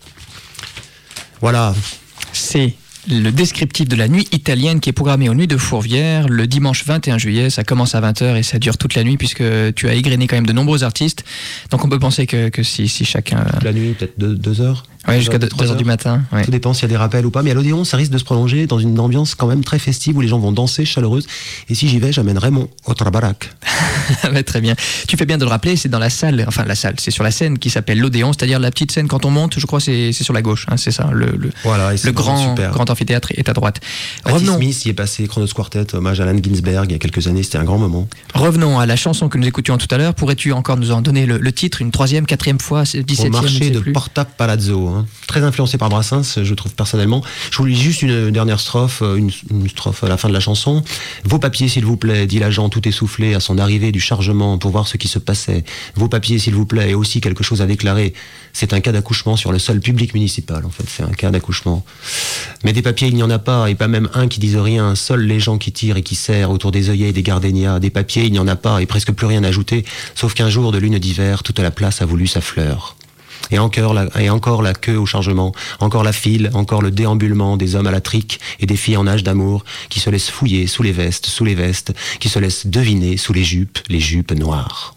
Voilà. C'est le descriptif de la nuit italienne qui est programmée aux Nuits de Fourvière le dimanche vingt et un juillet. Ça commence à vingt heures et ça dure toute la nuit puisque tu as égrené quand même de nombreux artistes. Donc on peut penser que, que si, si chacun... La nuit, peut-être deux heures. Oui, jusqu'à deux heures du matin. Ouais. Tout dépend s'il y a des rappels ou pas. Mais à l'Odéon, ça risque de se prolonger dans une ambiance quand même très festive où les gens vont danser, chaleureuse. Et si j'y vais, j'amènerai mon autre baraque. Très bien. Tu fais bien de le rappeler, c'est dans la salle, enfin la salle, c'est sur la scène qui s'appelle l'Odéon, c'est-à-dire la petite scène quand on monte, je crois c'est, c'est sur la gauche, hein, c'est ça, le, le, voilà, le grand, grand amphithéâtre est à droite. Patti Revenons. Smith y est passé, Kronos Quartet, hommage à Allen Ginsberg il y a quelques années, c'était un grand moment. Revenons à la chanson que nous écoutions tout à l'heure. Pourrais-tu encore nous en donner le, le titre une troisième, quatrième fois, dix-septième? Au marché de Porta Palazzo, hein. Très influencé par Brassens, je trouve personnellement. Je vous lis juste une dernière strophe, une, une strophe à la fin de la chanson. Vos papiers s'il vous plaît, dit l'agent tout essoufflé à son arrivée du chargement pour voir ce qui se passait. Vos papiers s'il vous plaît, et aussi quelque chose à déclarer. C'est un cas d'accouchement sur le sol public municipal, en fait, c'est un cas d'accouchement. Mais des papiers, il n'y en a pas, et pas même un qui dise rien. Seuls les gens qui tirent et qui serrent autour des œillets et des gardénias. Des papiers, il n'y en a pas, et presque plus rien à ajouter, sauf qu'un jour de lune d'hiver, toute la place a voulu sa fleur. Et encore, la, et encore la queue au chargement, encore la file, encore le déambulement des hommes à la trique et des filles en âge d'amour qui se laissent fouiller sous les vestes, sous les vestes, qui se laissent deviner sous les jupes, les jupes noires.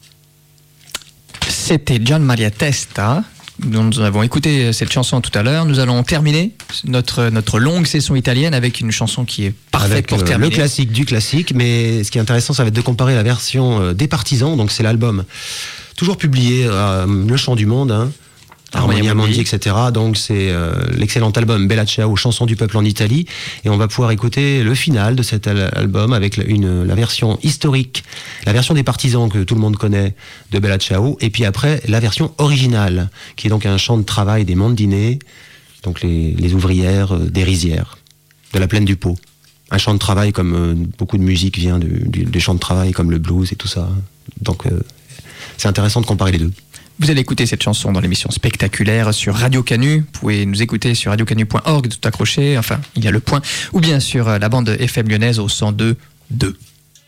C'était Gian Maria Testa. Nous avons écouté cette chanson tout à l'heure. Nous allons terminer notre, notre longue session italienne avec une chanson qui est parfaite avec pour le, terminer. Le classique du classique, mais ce qui est intéressant, ça va être de comparer la version des Partisans, donc c'est l'album toujours publié, euh, Le Chant du Monde, hein, Harmonia Mundi, et cetera. Donc c'est euh, l'excellent album Bella Ciao, Chansons du peuple en Italie, et on va pouvoir écouter le final de cet al- album avec une, la version historique, la version des Partisans que tout le monde connaît de Bella Ciao, et puis après la version originale, qui est donc un chant de travail des Mondinais, donc les, les ouvrières euh, des rizières, de la plaine du Pô. Un chant de travail comme euh, beaucoup de musique vient du, du, des chants de travail comme le blues et tout ça. Donc euh, c'est intéressant de comparer les deux. Vous allez écouter cette chanson dans l'émission Spectaculaire sur Radio Canu. Vous pouvez nous écouter sur radio canu point org, tout accroché, enfin, il y a le point, ou bien sur la bande F M lyonnaise au cent deux deux.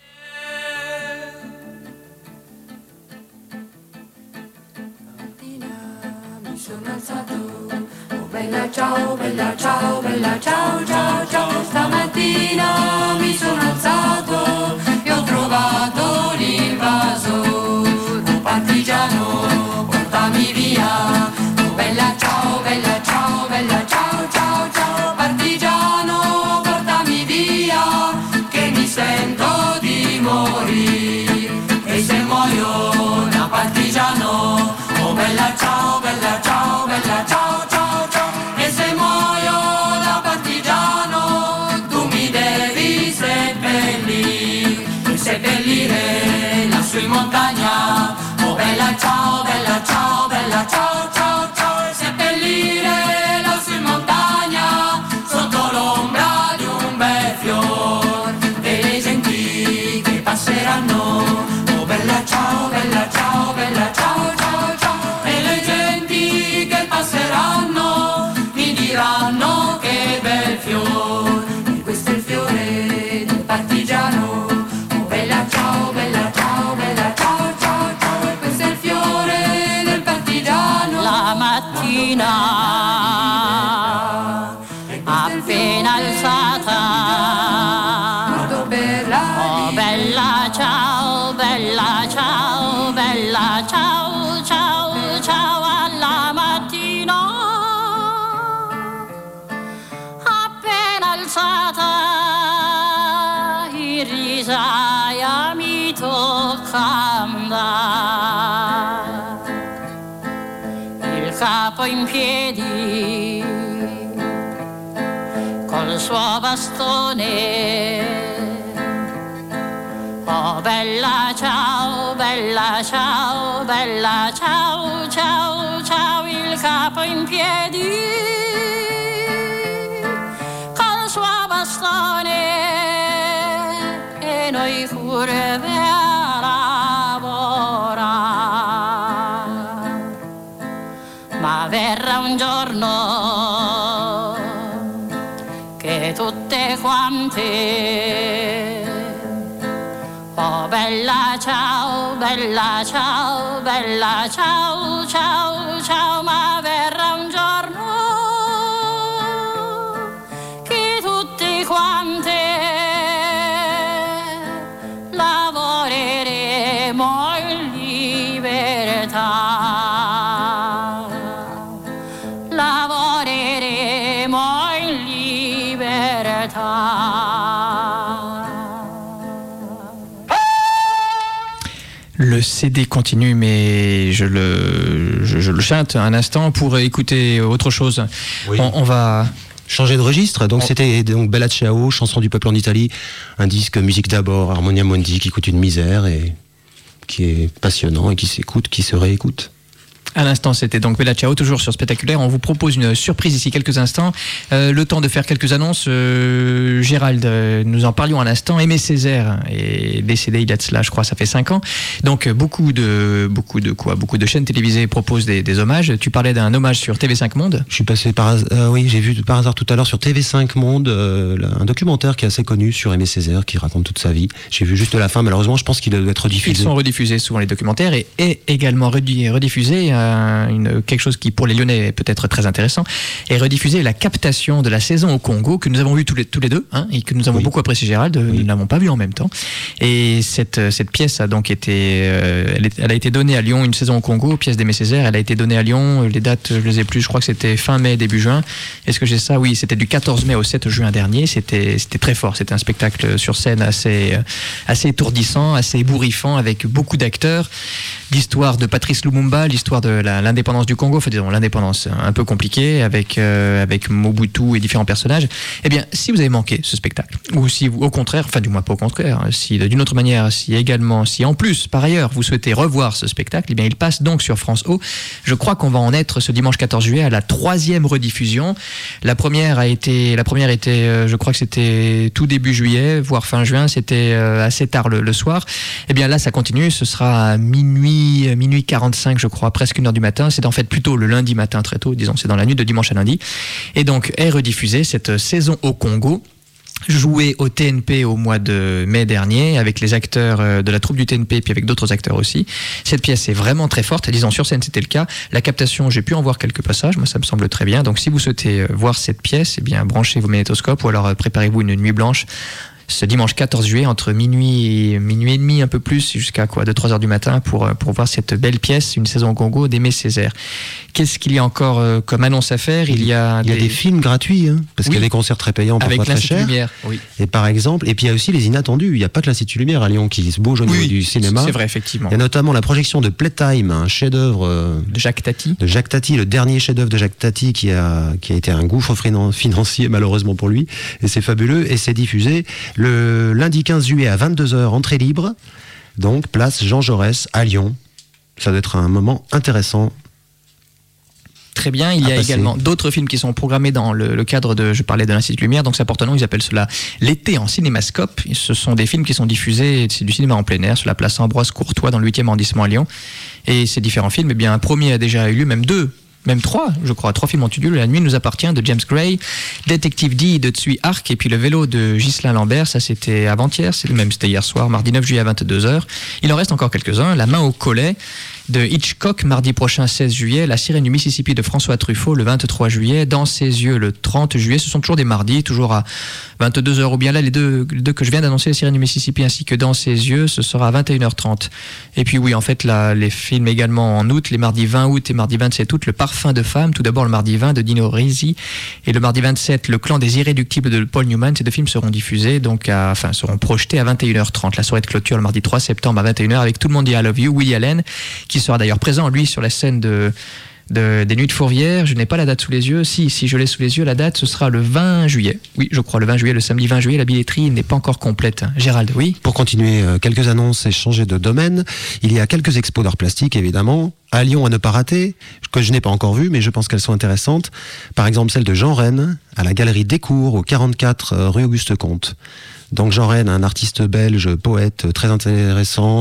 Bella ciao, bella ciao, bella ciao, ciao, ciao. Stamattina mi sono alzato e ho trovato l'invaso. appena alzata. Oh bella ciao, bella ciao, bella ciao, ciao, ciao alla mattina. Appena alzata in risaia mi tocca andare, il capo in piedi col suo bastone. Oh bella ciao, bella ciao, bella ciao, ciao, ciao, il capo in piedi col suo bastone e noi curve a lavorare. Ma verrà un giorno che tutte quante, oh bella ciao, bella ciao, bella ciao, ciao, ciao, ma verrà un giorno che tutti quante lavoreremo in libertà, lavoreremo in libertà. Le C D continue, mais je le, je, je le chante un instant pour écouter autre chose. Oui. On, on va changer de registre. Donc on... c'était donc Bella Ciao, chanson du peuple en Italie, un disque musique d'abord, Harmonia Mundi, qui coûte une misère et qui est passionnant et qui s'écoute, qui se réécoute. À l'instant, c'était donc Bella Ciao, toujours sur Spectaculaire. On vous propose une surprise ici quelques instants. Euh, le temps de faire quelques annonces. Euh, Gérald, euh, nous en parlions à l'instant. Aimé Césaire est décédé il y a de cela, je crois, ça fait cinq ans. Donc beaucoup de beaucoup de quoi, beaucoup de chaînes télévisées proposent des, des hommages. Tu parlais d'un hommage sur T V cinq Monde. Je suis passé par euh, oui, j'ai vu par hasard tout à l'heure sur T V cinq Monde euh, un documentaire qui est assez connu sur Aimé Césaire, qui raconte toute sa vie. J'ai vu juste la fin. Malheureusement, je pense qu'il doit être rediffusé. Ils sont rediffusés souvent les documentaires et est également rediffusé. Euh, Une, quelque chose qui pour les Lyonnais est peut-être très intéressant, est rediffusé la captation de la saison au Congo que nous avons vu tous les, tous les deux hein, et que nous avons oui. beaucoup apprécié, Gérald. Oui. Nous ne l'avons pas vu en même temps. Et cette, cette pièce a donc été, euh, elle, est, elle a été donnée à Lyon, une saison au Congo, pièce d'Aimé Césaire. Elle a été donnée à Lyon. Les dates, je les ai plus. Je crois que c'était fin mai, début juin. Est-ce que j'ai ça? Oui, c'était du quatorze mai au sept juin dernier. C'était, c'était très fort. C'était un spectacle sur scène assez, assez étourdissant, assez ébouriffant, avec beaucoup d'acteurs. L'histoire de Patrice Lumumba, l'histoire de la, l'indépendance du Congo, enfin disons l'indépendance un peu compliquée avec euh, avec Mobutu et différents personnages. Eh bien, si vous avez manqué ce spectacle, ou si vous, au contraire, enfin du moins pas au contraire, si d'une autre manière, si également, si en plus par ailleurs vous souhaitez revoir ce spectacle, eh bien il passe donc sur France O. Je crois qu'on va en être ce dimanche quatorze juillet à la troisième rediffusion. La première a été, la première était, euh, je crois que c'était tout début juillet, voire fin juin. C'était euh, assez tard le, le soir. Eh bien là, ça continue. Ce sera à minuit, minuit quarante-cinq, je crois, presque une heure du matin. C'est en fait plutôt le lundi matin très tôt, disons, c'est dans la nuit de dimanche à lundi. Et donc est rediffusée cette saison au Congo, jouée au T N P au mois de mai dernier avec les acteurs de la troupe du T N P puis avec d'autres acteurs aussi. Cette pièce est vraiment très forte, disons sur scène c'était le cas. La captation, j'ai pu en voir quelques passages, moi ça me semble très bien. Donc si vous souhaitez voir cette pièce, eh bien branchez vos magnétoscopes ou alors préparez-vous une nuit blanche ce dimanche quatorze juillet entre minuit et minuit et demi un peu plus jusqu'à quoi deux trois heures du matin pour pour voir cette belle pièce, une saison au Congo d'Aimé Césaire. Qu'est-ce qu'il y a encore euh, comme annonce à faire? Il y a, il y a des... des films gratuits, hein, parce oui. qu'il y a des concerts très payants, avec parfois très chers. Lumière, oui. Et par exemple, et puis il y a aussi les inattendus. Il n'y a pas que l'Institut Lumière à Lyon qui se bouge au niveau oui, du cinéma. C'est vrai, effectivement. Il y a notamment la projection de Playtime, un chef-d'œuvre euh, de Jacques Tati. De Jacques Tati, le dernier chef-d'œuvre de Jacques Tati qui a qui a été un gouffre financier malheureusement pour lui. Et c'est fabuleux. Et c'est diffusé le lundi quinze juillet à vingt-deux heures, entrée libre. Donc place Jean Jaurès à Lyon. Ça doit être un moment intéressant. Très bien, il y a passer. également d'autres films qui sont programmés dans le, le cadre de, je parlais de l'Institut Lumière, donc ça porte un nom, ils appellent cela l'été en cinémascope. Ce sont des films qui sont diffusés, c'est du cinéma en plein air, sur la place Ambroise Courtois dans le huitième arrondissement à Lyon. Et ces différents films, eh bien un premier a déjà eu lieu, même deux, même trois, je crois, trois films ont eu lieu. La nuit nous appartient de James Gray, Détective D de Tsui Hark, et puis Le vélo de Ghislain Lambert, ça c'était avant-hier, c'est même c'était hier soir, mardi neuf juillet à vingt-deux heures. Il en reste encore quelques-uns, La main au collet, de Hitchcock, mardi prochain, seize juillet. La sirène du Mississippi de François Truffaut, le vingt-trois juillet. Dans ses yeux, le trente juillet. Ce sont toujours des mardis, toujours à vingt-deux heures, ou bien là, les deux, les deux que je viens d'annoncer, la sirène du Mississippi ainsi que Dans ses yeux, ce sera à vingt et une heures trente. Et puis oui, en fait, là, les films également en août, les mardis vingt août et mardi vingt-sept août, Le Parfum de femme. Tout d'abord, le mardi vingt de Dino Risi et le mardi vingt-sept, Le Clan des Irréductibles de Paul Newman. Ces deux films seront diffusés, donc à, enfin, seront projetés à vingt et une heures trente. La soirée de clôture, le mardi trois septembre à vingt et une heures, avec Tout le monde dit I love you, Woody Allen, qui sera d'ailleurs présent, lui, sur la scène de, de, des Nuits de Fourvière. Je n'ai pas la date sous les yeux. Si, si je l'ai sous les yeux, la date, ce sera le vingt juillet. Oui, je crois, le vingt juillet, le samedi vingt juillet. La billetterie n'est pas encore complète. Gérald, oui. Pour continuer, euh, quelques annonces et changer de domaine. Il y a quelques expos d'art plastique, évidemment. À Lyon, à ne pas rater, que je n'ai pas encore vues, mais je pense qu'elles sont intéressantes. Par exemple, celle de Jean Rennes, à la galerie Descours, au quarante-quatre euh, rue Auguste Comte. Donc Jean Rennes, un artiste belge, poète, très intéressant,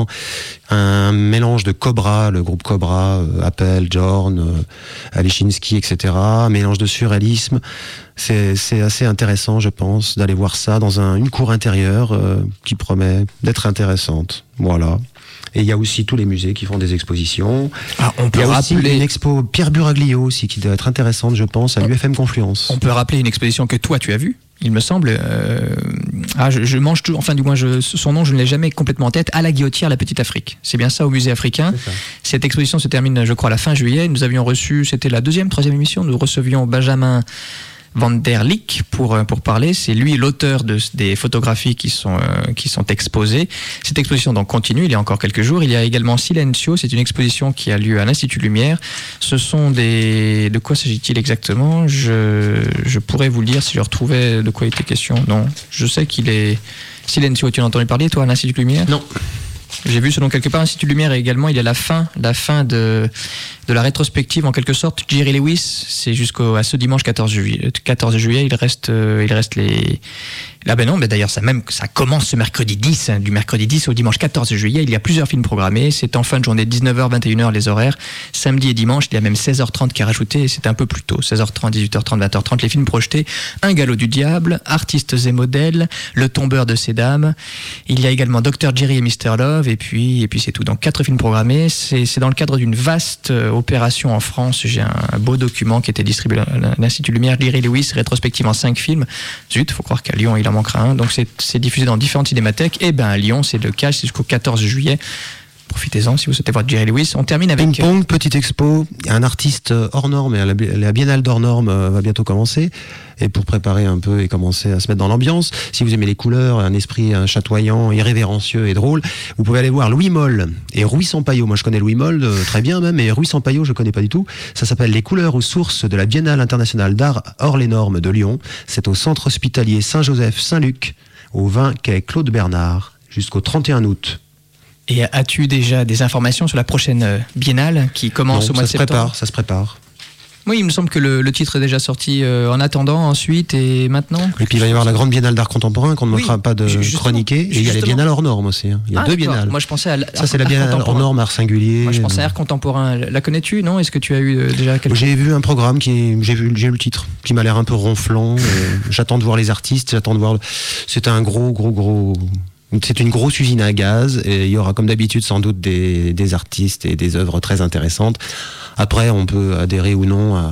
un mélange de Cobra, le groupe Cobra, euh, Appel, Jorn, euh, Alechinsky, et cetera, un mélange de surréalisme. C'est, c'est assez intéressant, je pense, d'aller voir ça dans un, une cour intérieure euh, qui promet d'être intéressante. Voilà. Et il y a aussi tous les musées qui font des expositions. Ah, on peut il y a rappeler aussi une expo Pierre Buraglio aussi qui doit être intéressante, je pense, à l'U F M Confluence. On peut rappeler une exposition que toi tu as vue, il me semble. Euh... Ah, je, je mange tout, enfin du moins je, son nom je ne l'ai jamais complètement en tête. À la Guillotière, la Petite Afrique. C'est bien ça, au Musée africain. Cette exposition se termine, je crois, à la fin juillet. Nous avions reçu, c'était la deuxième, troisième émission, nous recevions Benjamin Van der Leek pour, pour parler. C'est lui l'auteur de, des photographies qui sont, euh, qui sont exposées. Cette exposition donc continue, il y a encore quelques jours. Il y a également Silencio, c'est une exposition qui a lieu à l'Institut Lumière. Ce sont des... De quoi s'agit-il exactement ? je, je pourrais vous le dire si je retrouvais de quoi il était question. Non, je sais qu'il est... Silencio, tu en as entendu parler toi à l'Institut Lumière ? Non. J'ai vu selon quelque part Institut Lumière et également il y a la fin, la fin de, de la rétrospective en quelque sorte. Jerry Lewis, c'est jusqu'à ce dimanche quatorze juillet. quatorze juillet, il reste, euh, il reste les. Là ben non, mais d'ailleurs ça même ça commence ce mercredi dix, hein, du mercredi dix au dimanche quatorze juillet. Il y a plusieurs films programmés. C'est en fin de journée dix-neuf heures, vingt et une heures les horaires. Samedi et dimanche, il y a même seize heures trente qui est rajouté. Et c'est un peu plus tôt, seize heures trente, dix-huit heures trente, vingt heures trente. Les films projetés. Un galop du diable, Artistes et modèles, Le tombeur de ces dames. Il y a également Docteur Jerry et Mister Love. Et puis, et puis c'est tout. Donc quatre films programmés. C'est, c'est dans le cadre d'une vaste euh, opération en France. J'ai un, un beau document qui était distribué à l'Institut Lumière. Jerry Lewis, rétrospective en cinq films. Zut, faut croire qu'à Lyon il en manquera un. Donc c'est, c'est diffusé dans différentes cinémathèques. Et ben à Lyon c'est le cas, c'est jusqu'au quatorze juillet. Profitez-en si vous souhaitez voir Jerry Lewis. On termine avec... Ping-pong, petite expo, un artiste hors norme, et la Biennale d'hors norme va bientôt commencer. Et pour préparer un peu et commencer à se mettre dans l'ambiance, si vous aimez les couleurs, un esprit un chatoyant, irrévérencieux et drôle, vous pouvez aller voir Louis Moll et Rouy Sampaio. Moi je connais Louis Moll euh, très bien même, mais Rouy Sampaio je connais pas du tout. Ça s'appelle Les couleurs aux sources de la Biennale internationale d'art hors les normes de Lyon. C'est au centre hospitalier Saint-Joseph-Saint-Luc, au vingt quai Claude Bernard, jusqu'au trente et un août. Et as-tu déjà des informations sur la prochaine biennale qui commence non, au mois de septembre ? Prépare, ça se prépare. Oui, il me semble que le, le titre est déjà sorti euh, en attendant, ensuite et maintenant. Et puis il va y avoir la grande biennale d'art contemporain qu'on ne oui, manquera pas de chroniquer. Et il y a les biennales hors normes aussi. Hein. Il y a ah, deux d'accord. biennales. Moi je pensais à ça c'est la biennale hors normes, art singulier. Moi je pensais à art contemporain. La connais-tu, non ? Est-ce que tu as eu euh, déjà quelque... J'ai vu un programme qui, j'ai vu, j'ai eu le titre, qui m'a l'air un peu ronflant. J'attends de voir les artistes, j'attends de voir. Le... C'est un gros, gros, gros. C'est une grosse usine à gaz et il y aura comme d'habitude sans doute des, des artistes et des œuvres très intéressantes. Après, on peut adhérer ou non à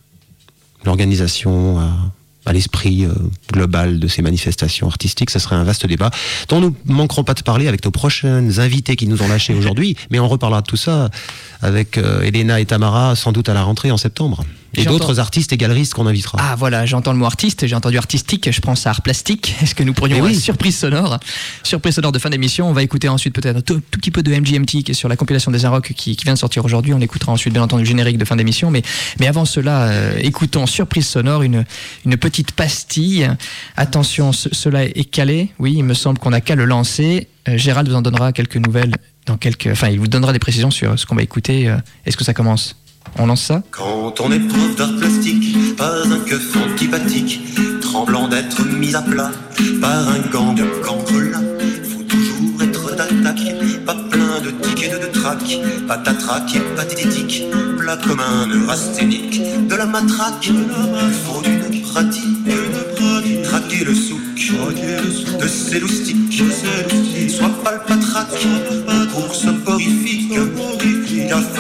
l'organisation, à, à l'esprit euh, global de ces manifestations artistiques. Ça serait un vaste débat dont nous ne manquerons pas de parler avec nos prochaines invités qui nous ont lâchés aujourd'hui, mais on reparlera de tout ça avec euh, Elena et Tamara sans doute à la rentrée en septembre. Et j'entends... d'autres artistes et galeristes qu'on invitera. Ah voilà, j'entends le mot artiste, j'ai entendu artistique, je pense à art plastique. Est-ce que nous pourrions avoir oui. une surprise sonore Surprise sonore de fin d'émission. On va écouter ensuite peut-être un tout, tout petit peu de M G M T qui est sur la compilation des Inrocks qui, qui vient de sortir aujourd'hui. On écoutera ensuite bien entendu le générique de fin d'émission. Mais, mais avant cela, euh, écoutons surprise sonore, une, une petite pastille. Attention, ce, cela est calé. Oui, il me semble qu'on n'a qu'à le lancer. Euh, Gérald vous en donnera quelques nouvelles, dans quelques... enfin il vous donnera des précisions sur ce qu'on va écouter. Euh, est-ce que ça commence ? On lance ça ? Quand on est prof d'art plastique, pas un keuf antipathique, tremblant d'être mis à plat par un gang cambrelin. Faut toujours être d'attaque, pas plein de tickets de, de trac, patatrac et pathétique, plat comme un neurasthénique, de la matraque, il faut d'une pratique, traquer le souk, de ces loustiques, soit pas le patraque, course horrifique,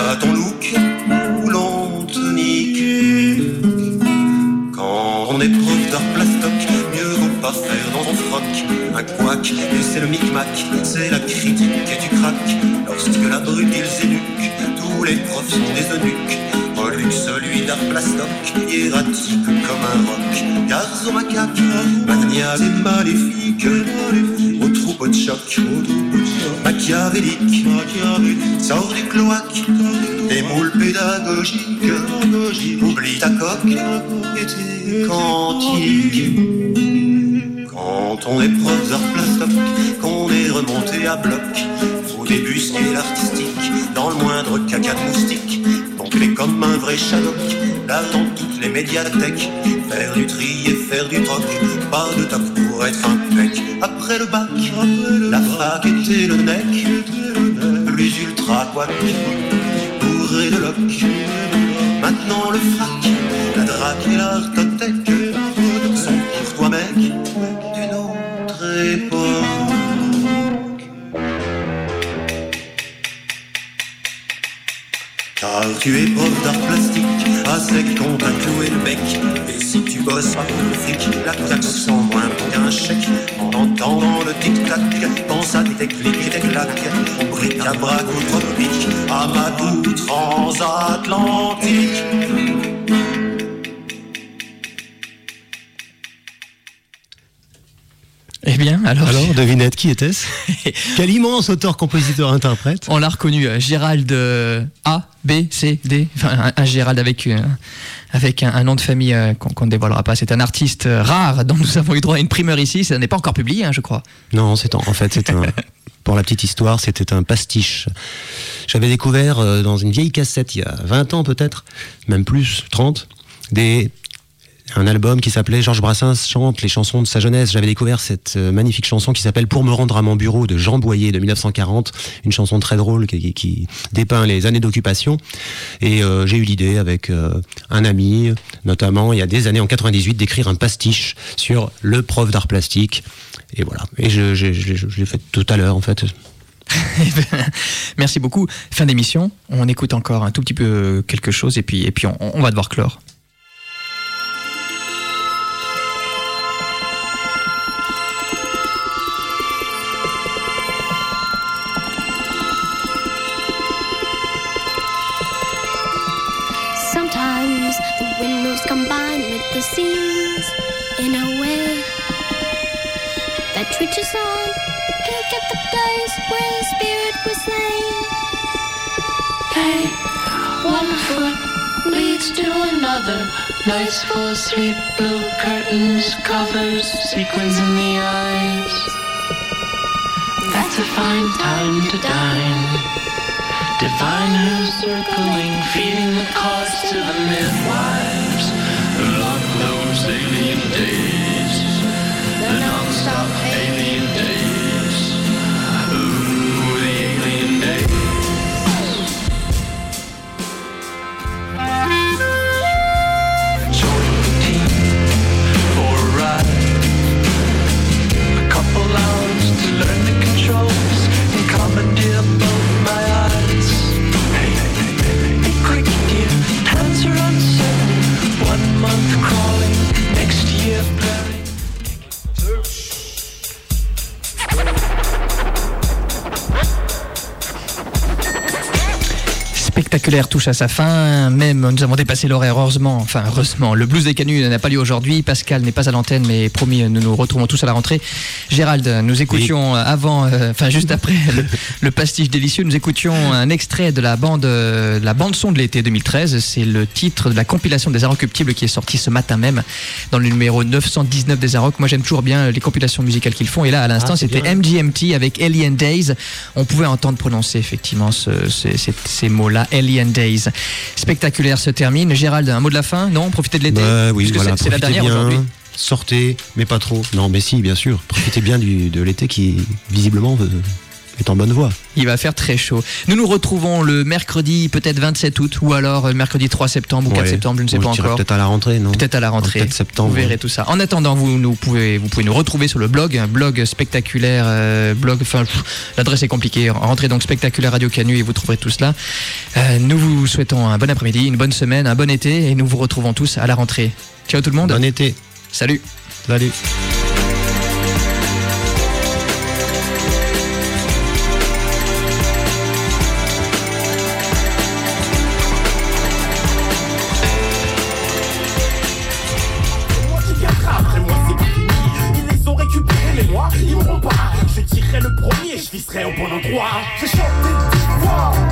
pas faire dans ton froc un couac, et c'est le micmac, c'est la critique et tu craques. Lorsque la brute ils énuquent, tous les profs sont des eunuques. Pollux celui d'art plastoc, hiératique comme un roc. Garçon macaque, maniaque et maléfique, au troupeau de choc, machiavélique, sort du cloaque, des moules pédagogiques, oublie ta coque et tes cantiques. Quand on est prof d'art plastoc, qu'on est remonté à bloc, faut débusquer l'artistique dans le moindre caca de moustique. Donc il est comme un vrai Sherlock, là dans toutes les médiathèques, faire du tri et faire du troc, pas de top pour être un mec. Après le bac, la fac était le nec, plus ultra quack, bourré de loc. Maintenant le frac, la drac et l'artothèque sont pour toi mec d'une autre époque. Car tu es prof d'art plastique, à sec qu'on t'a cloué le bec. Et si tu bosses pas pour le fric, la taxe sent moins bon qu'un chèque. En entendant le tic-tac, pense à tes clics et tes claques. Au bric-à-brac ou tropique, à Madou transatlantique. Eh bien, alors... Alors, devinette, qui était-ce? Quel immense auteur-compositeur-interprète? On l'a reconnu, Gérald euh, A, B, C, D, enfin un, un Gérald avec, euh, avec un, un nom de famille euh, qu'on, qu'on ne dévoilera pas. C'est un artiste euh, rare dont nous avons eu droit à une primeur ici, ça n'est pas encore publié, hein, je crois. Non, c'est en, en fait, c'est un... Pour la petite histoire, c'était un pastiche. J'avais découvert euh, dans une vieille cassette, il y a vingt ans peut-être, même plus, trente, des... un album qui s'appelait Georges Brassens chante les chansons de sa jeunesse. J'avais découvert cette euh, magnifique chanson qui s'appelle Pour me rendre à mon bureau de Jean Boyer de dix-neuf cent quarante, une chanson très drôle qui, qui, qui dépeint les années d'occupation. Et euh, j'ai eu l'idée avec euh, un ami, notamment il y a des années en quatre-vingt-dix-huit, d'écrire un pastiche sur le prof d'art plastique. Et voilà. Et je, je, je, je, je l'ai fait tout à l'heure en fait. Merci beaucoup. Fin d'émission. On écoute encore un tout petit peu quelque chose et puis, et puis on, on va devoir clore. Sometimes the wind moves combine with the seas in a way that twitches on, peek at the place where the spirit was slain. Hey, one foot leads to another. Nights full of sleep, blue curtains, covers, sequins in the eyes. That's a fine time to dine. Divine who's circling, feeding the cause to the midwives. Love those alien days, the non-stop alien days. Ooh, the alien days. Join the team for a ride. A couple hours to learn the controls and commandeer both my eyes. Hands are uncertain, one month crawling, next year burying. Spectaculaire touche à sa fin, même nous avons dépassé l'horaire, heureusement, enfin heureusement, le blues des Canuts n'a pas lieu aujourd'hui, Pascal n'est pas à l'antenne, mais promis, nous nous retrouvons tous à la rentrée. Gérald, nous écoutions oui. avant, euh, enfin juste après le, le pastiche délicieux, nous écoutions un extrait de la bande, euh, la bande son de l'été deux mille treize, c'est le titre de la compilation des Inrecuptibles qui est sorti ce matin même, dans le numéro neuf cent dix-neuf des Arocs. Moi j'aime toujours bien les compilations musicales qu'ils font, et là à l'instant ah, c'était bien. M G M T avec Alien Days, on pouvait entendre prononcer effectivement ce, ce, ces, ces mots-là. Alien Days. Spectaculaire se termine. Gérald, un mot de la fin? Non? Profitez de l'été? Bah, oui, voilà, c'est, c'est la dernière bien, aujourd'hui. Sortez, mais pas trop. Non, mais si, bien sûr. Profitez bien du, de l'été qui, visiblement, est en bonne voie. Il va faire très chaud. Nous nous retrouvons le mercredi peut-être vingt-sept août ou alors le mercredi trois septembre ou quatre ouais. septembre, je ne sais bon, pas je encore. Peut-être à la rentrée, non? Peut-être à la rentrée. Peut-être septembre. Vous verrez ouais. tout ça. En attendant, vous, nous pouvez, vous pouvez nous retrouver sur le blog, un blog spectaculaire, euh, blog, enfin, l'adresse est compliquée. Rentrez donc Spectaculaire Radio Canu et vous trouverez tout cela. Euh, nous vous souhaitons un bon après-midi, une bonne semaine, un bon été et nous vous retrouvons tous à la rentrée. Ciao tout le monde. Bon été. Salut. Salut. serais le premier, je visserais au bon endroit. J'ai chanté dix fois